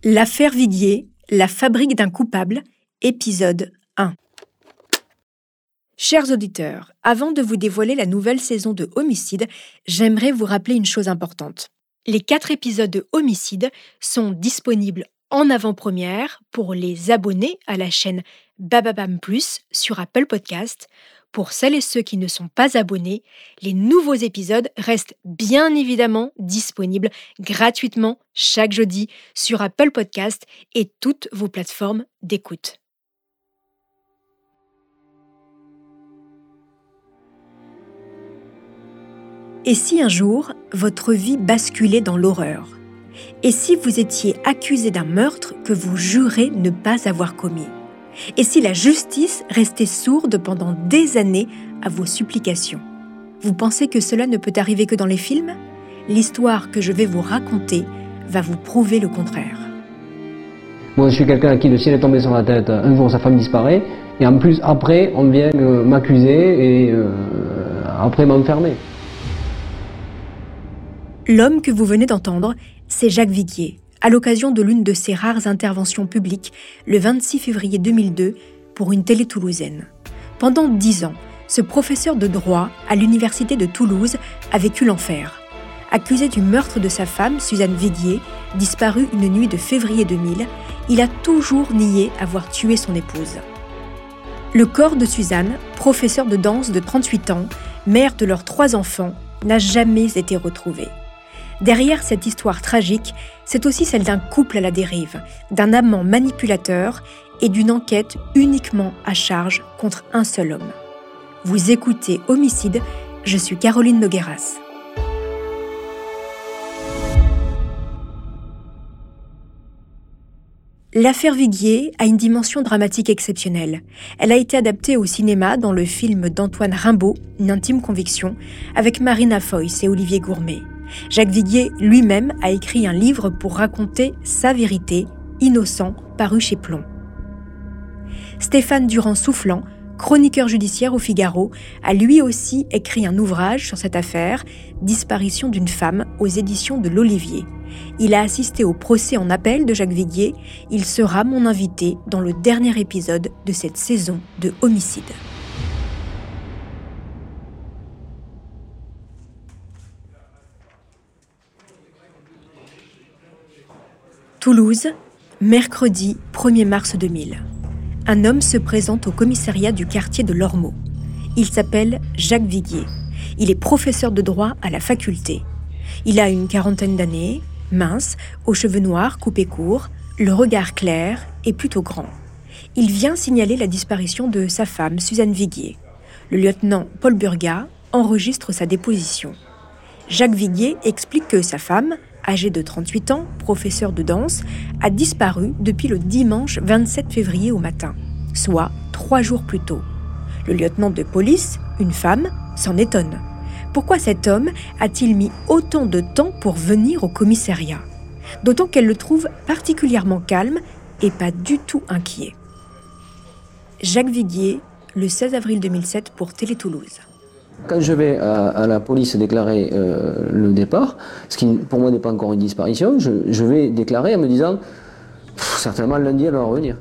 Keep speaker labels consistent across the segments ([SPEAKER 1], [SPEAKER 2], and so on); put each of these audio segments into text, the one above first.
[SPEAKER 1] L'affaire Viguier, la fabrique d'un coupable, épisode 1. Chers auditeurs, avant de vous dévoiler la nouvelle saison de Homicide, j'aimerais vous rappeler une chose importante. Les 4 épisodes de Homicide sont disponibles en avant-première pour les abonnés à la chaîne Bababam Plus sur Apple Podcast. Pour celles et ceux qui ne sont pas abonnés, les nouveaux épisodes restent bien évidemment disponibles gratuitement chaque jeudi sur Apple Podcast et toutes vos plateformes d'écoute. Et si un jour, votre vie basculait dans l'horreur ? Et si vous étiez accusé d'un meurtre que vous jurez ne pas avoir commis ? Et si la justice restait sourde pendant des années à vos supplications ? Vous pensez que cela ne peut arriver que dans les films ? L'histoire que je vais vous raconter va vous prouver le contraire.
[SPEAKER 2] Moi, je suis quelqu'un à qui le ciel est tombé sur la tête. Un jour, sa femme disparaît. Et en plus, après, on vient m'accuser et après m'enfermer.
[SPEAKER 1] L'homme que vous venez d'entendre, c'est Jacques Viguier, à l'occasion de l'une de ses rares interventions publiques, le 26 février 2002, pour une télé toulousaine. Pendant 10 ans, ce professeur de droit à l'université de Toulouse a vécu l'enfer. Accusé du meurtre de sa femme, Suzanne Viguier, disparue une nuit de février 2000, il a toujours nié avoir tué son épouse. Le corps de Suzanne, professeure de danse de 38 ans, mère de leurs 3 enfants, n'a jamais été retrouvé. Derrière cette histoire tragique, c'est aussi celle d'un couple à la dérive, d'un amant manipulateur et d'une enquête uniquement à charge contre un seul homme. Vous écoutez Homicide, je suis Caroline Nogueras. L'affaire Viguier a une dimension dramatique exceptionnelle. Elle a été adaptée au cinéma dans le film d'Antoine Rimbaud, Une intime conviction, avec Marina Foïs et Olivier Gourmet. Jacques Viguier lui-même a écrit un livre pour raconter sa vérité, Innocent, paru chez Plomb. Stéphane Durand-Soufflant, chroniqueur judiciaire au Figaro, a lui aussi écrit un ouvrage sur cette affaire, Disparition d'une femme, aux éditions de l'Olivier. Il a assisté au procès en appel de Jacques Viguier. Il sera mon invité dans le dernier épisode de cette saison de Homicide. Toulouse, mercredi 1er mars 2000. Un homme se présente au commissariat du quartier de l'Ormeau. Il s'appelle Jacques Viguier. Il est professeur de droit à la faculté. Il a une 40aine d'années, mince, aux cheveux noirs coupés courts, le regard clair et plutôt grand. Il vient signaler la disparition de sa femme, Suzanne Viguier. Le lieutenant Paul Burgat enregistre sa déposition. Jacques Viguier explique que sa femme, âgée de 38 ans, professeur de danse, a disparu depuis le dimanche 27 février au matin, soit 3 jours plus tôt. Le lieutenant de police, une femme, s'en étonne. Pourquoi cet homme a-t-il mis autant de temps pour venir au commissariat ? D'autant qu'elle le trouve particulièrement calme et pas du tout inquiet. Jacques Viguier, le 16 avril 2007 pour Télé Toulouse.
[SPEAKER 2] Quand je vais à la police déclarer le départ, ce qui pour moi n'est pas encore une disparition, je vais déclarer en me disant certainement lundi elle va revenir.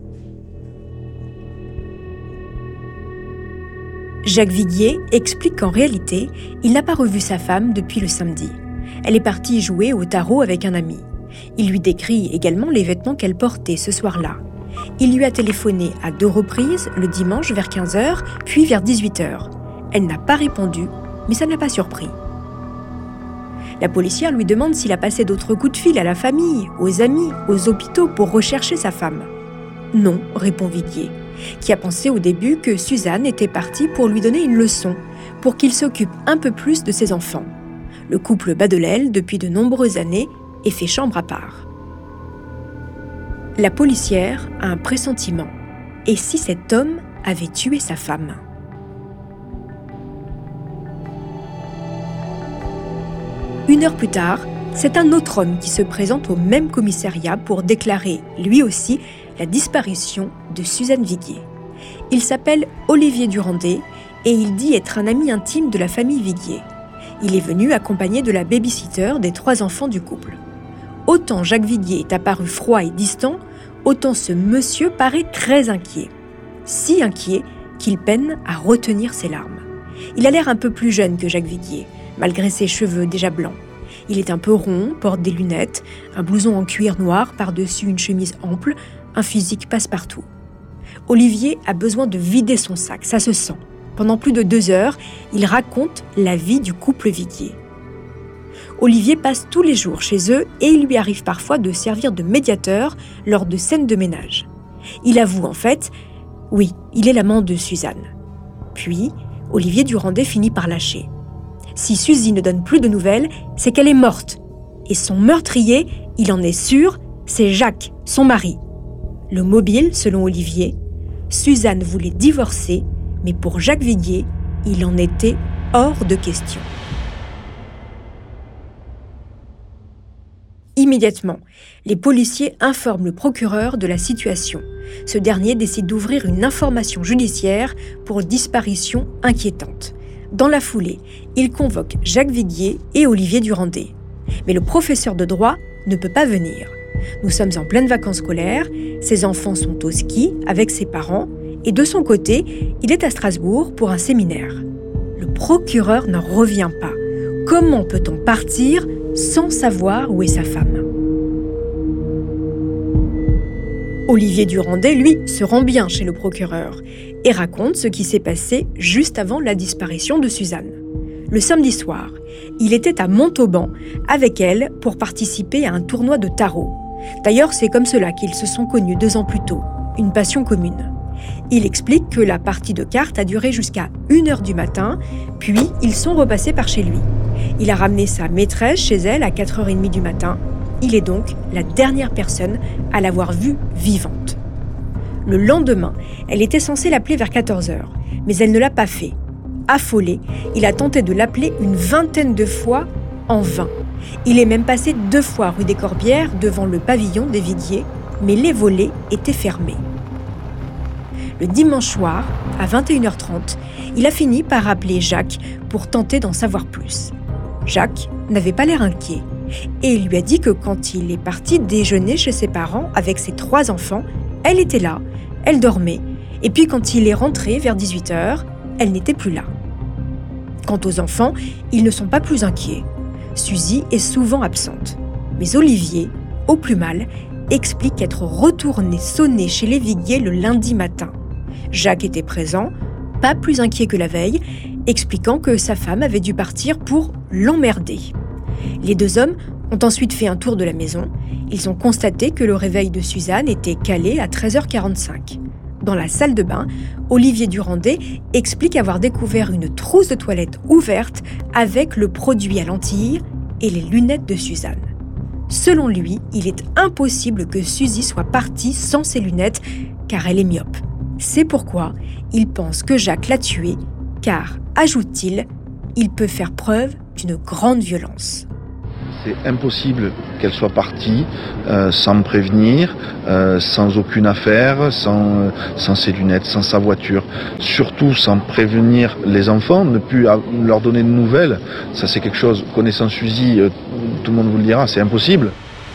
[SPEAKER 1] Jacques Viguier explique qu'en réalité, il n'a pas revu sa femme depuis le samedi. Elle est partie jouer au tarot avec un ami. Il lui décrit également les vêtements qu'elle portait ce soir-là. Il lui a téléphoné à 2 reprises, le dimanche vers 15h, puis vers 18h. Elle n'a pas répondu, mais ça ne l'a pas surpris. La policière lui demande s'il a passé d'autres coups de fil à la famille, aux amis, aux hôpitaux pour rechercher sa femme. Non, répond Viguier, qui a pensé au début que Suzanne était partie pour lui donner une leçon, pour qu'il s'occupe un peu plus de ses enfants. Le couple bat de l'aile depuis de nombreuses années et fait chambre à part. La policière a un pressentiment. Et si cet homme avait tué sa femme ? 1 heure plus tard, c'est un autre homme qui se présente au même commissariat pour déclarer, lui aussi, la disparition de Suzanne Viguier. Il s'appelle Olivier Durandet et il dit être un ami intime de la famille Viguier. Il est venu accompagné de la baby-sitter des 3 enfants du couple. Autant Jacques Viguier est apparu froid et distant, autant ce monsieur paraît très inquiet. Si inquiet qu'il peine à retenir ses larmes. Il a l'air un peu plus jeune que Jacques Viguier, malgré ses cheveux déjà blancs. Il est un peu rond, porte des lunettes, un blouson en cuir noir par-dessus une chemise ample, un physique passe-partout. Olivier a besoin de vider son sac, ça se sent. Pendant plus de 2 heures, il raconte la vie du couple Viguier. Olivier passe tous les jours chez eux et il lui arrive parfois de servir de médiateur lors de scènes de ménage. Il avoue en fait, oui, il est l'amant de Suzanne. Puis, Olivier Durandé finit par lâcher. Si Suzy ne donne plus de nouvelles, c'est qu'elle est morte. Et son meurtrier, il en est sûr, c'est Jacques, son mari. Le mobile, selon Olivier, Suzanne voulait divorcer, mais pour Jacques Viguier, il en était hors de question. Immédiatement, les policiers informent le procureur de la situation. Ce dernier décide d'ouvrir une information judiciaire pour disparition inquiétante. Dans la foulée, il convoque Jacques Viguier et Olivier Durandé. Mais le professeur de droit ne peut pas venir. Nous sommes en pleines vacances scolaires, ses enfants sont au ski avec ses parents, et de son côté, il est à Strasbourg pour un séminaire. Le procureur n'en revient pas. Comment peut-on partir sans savoir où est sa femme ? Olivier Durandé, lui, se rend bien chez le procureur et raconte ce qui s'est passé juste avant la disparition de Suzanne. Le samedi soir, il était à Montauban avec elle pour participer à un tournoi de tarot. D'ailleurs, c'est comme cela qu'ils se sont connus 2 ans plus tôt, une passion commune. Il explique que la partie de cartes a duré jusqu'à 1h du matin, puis ils sont repassés par chez lui. Il a ramené sa maîtresse chez elle à 4h30 du matin. Il est donc la dernière personne à l'avoir vue vivante. Le lendemain, elle était censée l'appeler vers 14h, mais elle ne l'a pas fait. Affolé, il a tenté de l'appeler une 20aine de fois, en vain. Il est même passé 2 fois rue des Corbières devant le pavillon des Viguier, mais les volets étaient fermés. Le dimanche soir, à 21h30, il a fini par appeler Jacques pour tenter d'en savoir plus. Jacques n'avait pas l'air inquiet et il lui a dit que quand il est parti déjeuner chez ses parents avec ses 3 enfants, elle était là, elle dormait, et puis quand il est rentré vers 18h, elle n'était plus là. Quant aux enfants, ils ne sont pas plus inquiets. Suzy est souvent absente. Mais Olivier, au plus mal, explique être retourné sonner chez les Viguier le lundi matin. Jacques était présent, pas plus inquiet que la veille, expliquant que sa femme avait dû partir pour l'emmerder. Les 2 hommes ont ensuite fait un tour de la maison. Ils ont constaté que le réveil de Suzanne était calé à 13h45. Dans la salle de bain, Olivier Durandé explique avoir découvert une trousse de toilette ouverte avec le produit à lentilles et les lunettes de Suzanne. Selon lui, il est impossible que Suzy soit partie sans ses lunettes car elle est myope. C'est pourquoi il pense que Jacques l'a tuée car, ajoute-t-il, il peut faire preuve d'une grande violence.
[SPEAKER 3] C'est impossible qu'elle soit partie sans me prévenir, sans aucune affaire, sans ses lunettes, sans sa voiture. Surtout sans prévenir les enfants, ne plus leur donner de nouvelles. Ça c'est quelque chose, connaissant Suzy, tout le monde vous le dira, c'est impossible.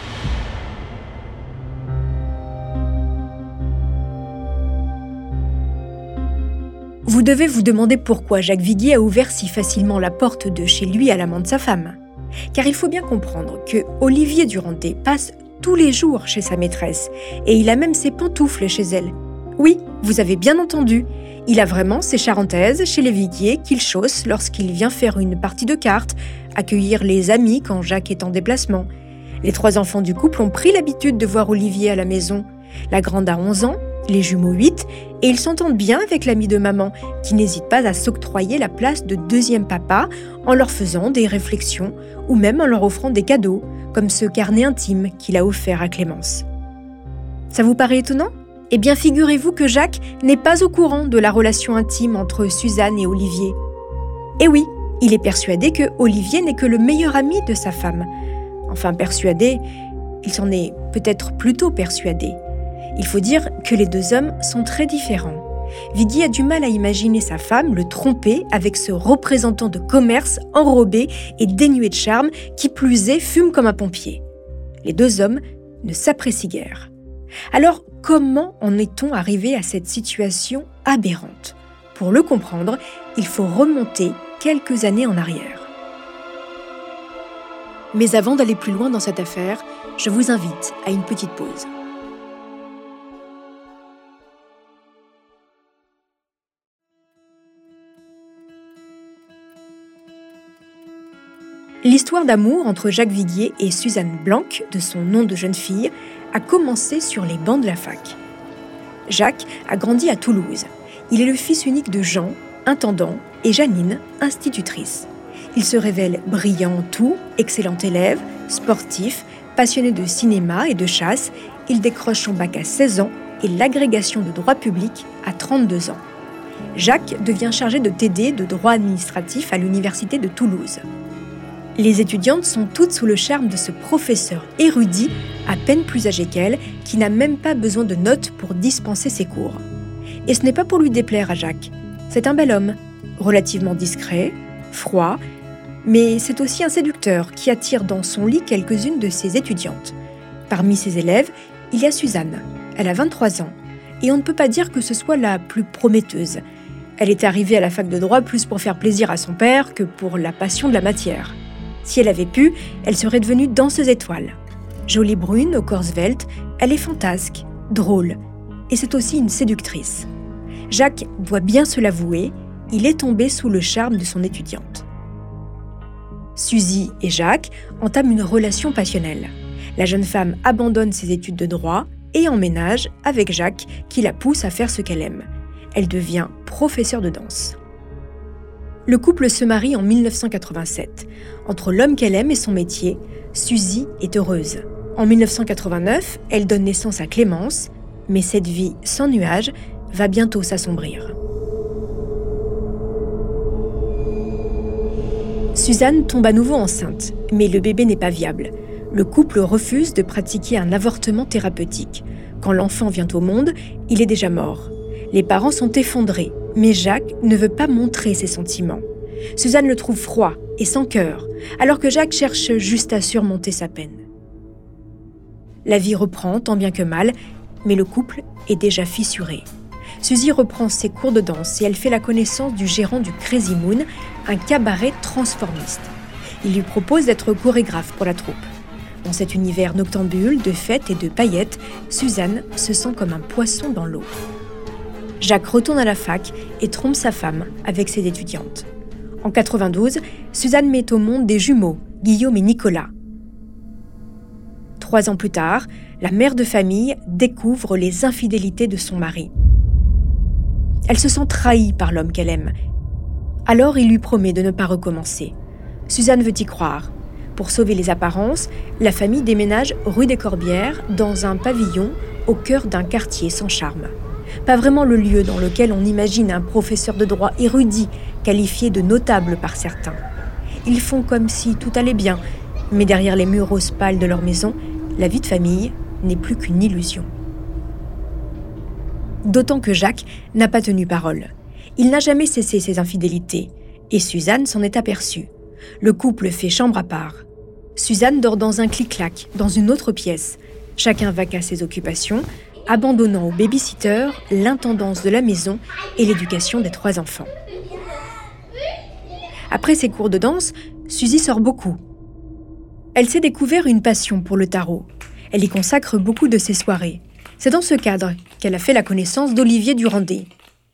[SPEAKER 1] Vous devez vous demander pourquoi Jacques Viguier a ouvert si facilement la porte de chez lui à l'amant de sa femme. Car il faut bien comprendre que Olivier Durandé passe tous les jours chez sa maîtresse et il a même ses pantoufles chez elle. Oui, vous avez bien entendu, il a vraiment ses charentaises chez les Viguier qu'il chausse lorsqu'il vient faire une partie de cartes, accueillir les amis quand Jacques est en déplacement. Les 3 enfants du couple ont pris l'habitude de voir Olivier à la maison. La grande a 11 ans, les jumeaux 8, et ils s'entendent bien avec l'ami de maman, qui n'hésite pas à s'octroyer la place de 2e papa en leur faisant des réflexions ou même en leur offrant des cadeaux, comme ce carnet intime qu'il a offert à Clémence. Ça vous paraît étonnant ? Eh bien, figurez-vous que Jacques n'est pas au courant de la relation intime entre Suzanne et Olivier. Et oui, il est persuadé que Olivier n'est que le meilleur ami de sa femme. Enfin, persuadé, il s'en est peut-être plutôt persuadé. Il faut dire que les 2 hommes sont très différents. Viguier a du mal à imaginer sa femme le tromper avec ce représentant de commerce enrobé et dénué de charme qui plus est fume comme un pompier. Les deux hommes ne s'apprécient guère. Alors, comment en est-on arrivé à cette situation aberrante ? Pour le comprendre, il faut remonter quelques années en arrière. Mais avant d'aller plus loin dans cette affaire, je vous invite à une petite pause. L'histoire d'amour entre Jacques Viguier et Suzanne Blanc, de son nom de jeune fille, a commencé sur les bancs de la fac. Jacques a grandi à Toulouse. Il est le fils unique de Jean, intendant, et Janine, institutrice. Il se révèle brillant en tout, excellent élève, sportif, passionné de cinéma et de chasse. Il décroche son bac à 16 ans et l'agrégation de droit public à 32 ans. Jacques devient chargé de TD de droit administratif à l'université de Toulouse. Les étudiantes sont toutes sous le charme de ce professeur érudit, à peine plus âgé qu'elle, qui n'a même pas besoin de notes pour dispenser ses cours. Et ce n'est pas pour lui déplaire à Jacques. C'est un bel homme, relativement discret, froid, mais c'est aussi un séducteur qui attire dans son lit quelques-unes de ses étudiantes. Parmi ses élèves, il y a Suzanne. Elle a 23 ans, et on ne peut pas dire que ce soit la plus prometteuse. Elle est arrivée à la fac de droit plus pour faire plaisir à son père que pour la passion de la matière. Si elle avait pu, elle serait devenue danseuse étoile. Jolie brune, au corps svelte, elle est fantasque, drôle, et c'est aussi une séductrice. Jacques doit bien se l'avouer, il est tombé sous le charme de son étudiante. Suzy et Jacques entament une relation passionnelle. La jeune femme abandonne ses études de droit et emménage avec Jacques qui la pousse à faire ce qu'elle aime. Elle devient professeure de danse. Le couple se marie en 1987. Entre l'homme qu'elle aime et son métier, Suzy est heureuse. En 1989, elle donne naissance à Clémence, mais cette vie sans nuages va bientôt s'assombrir. Suzanne tombe à nouveau enceinte, mais le bébé n'est pas viable. Le couple refuse de pratiquer un avortement thérapeutique. Quand l'enfant vient au monde, il est déjà mort. Les parents sont effondrés, mais Jacques ne veut pas montrer ses sentiments. Suzanne le trouve froid et sans cœur, alors que Jacques cherche juste à surmonter sa peine. La vie reprend tant bien que mal, mais le couple est déjà fissuré. Suzy reprend ses cours de danse et elle fait la connaissance du gérant du Crazy Moon, un cabaret transformiste. Il lui propose d'être chorégraphe pour la troupe. Dans cet univers noctambule de fêtes et de paillettes, Suzanne se sent comme un poisson dans l'eau. Jacques retourne à la fac et trompe sa femme avec ses étudiantes. En 92, Suzanne met au monde des jumeaux, Guillaume et Nicolas. 3 ans plus tard, la mère de famille découvre les infidélités de son mari. Elle se sent trahie par l'homme qu'elle aime. Alors il lui promet de ne pas recommencer. Suzanne veut y croire. Pour sauver les apparences, la famille déménage rue des Corbières dans un pavillon au cœur d'un quartier sans charme. Pas vraiment le lieu dans lequel on imagine un professeur de droit érudit, qualifié de notable par certains. Ils font comme si tout allait bien, mais derrière les murs rose pâle de leur maison, la vie de famille n'est plus qu'une illusion. D'autant que Jacques n'a pas tenu parole. Il n'a jamais cessé ses infidélités, et Suzanne s'en est aperçue. Le couple fait chambre à part. Suzanne dort dans un clic-clac, dans une autre pièce. Chacun vaque à ses occupations, abandonnant au baby-sitter l'intendance de la maison et l'éducation des 3 enfants. Après ses cours de danse, Suzy sort beaucoup. Elle s'est découvert une passion pour le tarot. Elle y consacre beaucoup de ses soirées. C'est dans ce cadre qu'elle a fait la connaissance d'Olivier Durandé.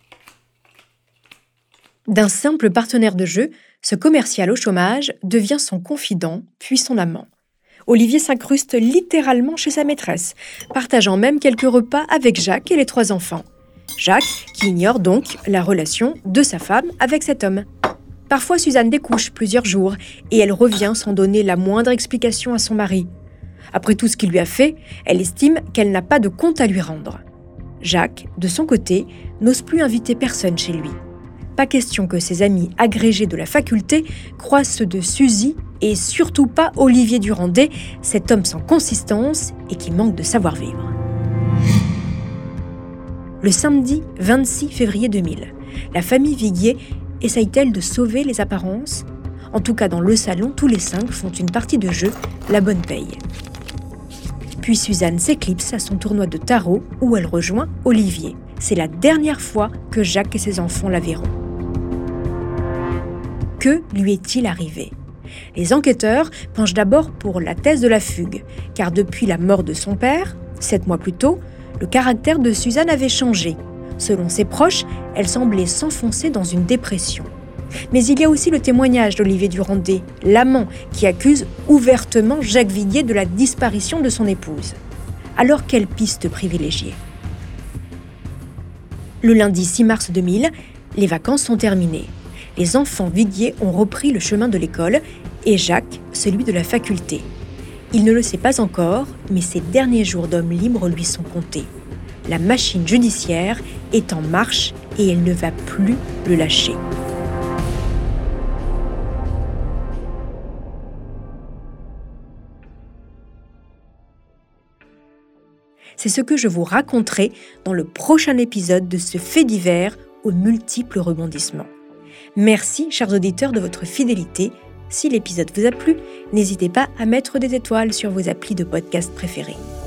[SPEAKER 1] D'un simple partenaire de jeu, ce commercial au chômage devient son confident, puis son amant. Olivier s'incruste littéralement chez sa maîtresse, partageant même quelques repas avec Jacques et les 3 enfants. Jacques, qui ignore donc la relation de sa femme avec cet homme. Parfois, Suzanne découche plusieurs jours et elle revient sans donner la moindre explication à son mari. Après tout ce qu'il lui a fait, elle estime qu'elle n'a pas de compte à lui rendre. Jacques, de son côté, n'ose plus inviter personne chez lui. Pas question que ses amis agrégés de la faculté croisent ceux de Suzy et surtout pas Olivier Durandé, cet homme sans consistance et qui manque de savoir-vivre. Le samedi 26 février 2000, la famille Viguier essaye-t-elle de sauver les apparences ? En tout cas, dans le salon, tous les 5 font une partie de jeu, la bonne paye. Puis Suzanne s'éclipse à son tournoi de tarot où elle rejoint Olivier. C'est la dernière fois que Jacques et ses enfants la verront. Que lui est-il arrivé ? Les enquêteurs penchent d'abord pour la thèse de la fugue, car depuis la mort de son père, 7 mois plus tôt, le caractère de Suzanne avait changé. Selon ses proches, elle semblait s'enfoncer dans une dépression. Mais il y a aussi le témoignage d'Olivier Durandé, l'amant, qui accuse ouvertement Jacques Viguier de la disparition de son épouse. Alors quelle piste privilégier ? Le lundi 6 mars 2000, les vacances sont terminées. Les enfants Viguier ont repris le chemin de l'école et Jacques, celui de la faculté. Il ne le sait pas encore, mais ses derniers jours d'homme libre lui sont comptés. La machine judiciaire est en marche et elle ne va plus le lâcher. C'est ce que je vous raconterai dans le prochain épisode de ce fait divers aux multiples rebondissements. Merci, chers auditeurs, de votre fidélité. Si l'épisode vous a plu, n'hésitez pas à mettre des étoiles sur vos applis de podcast préférés.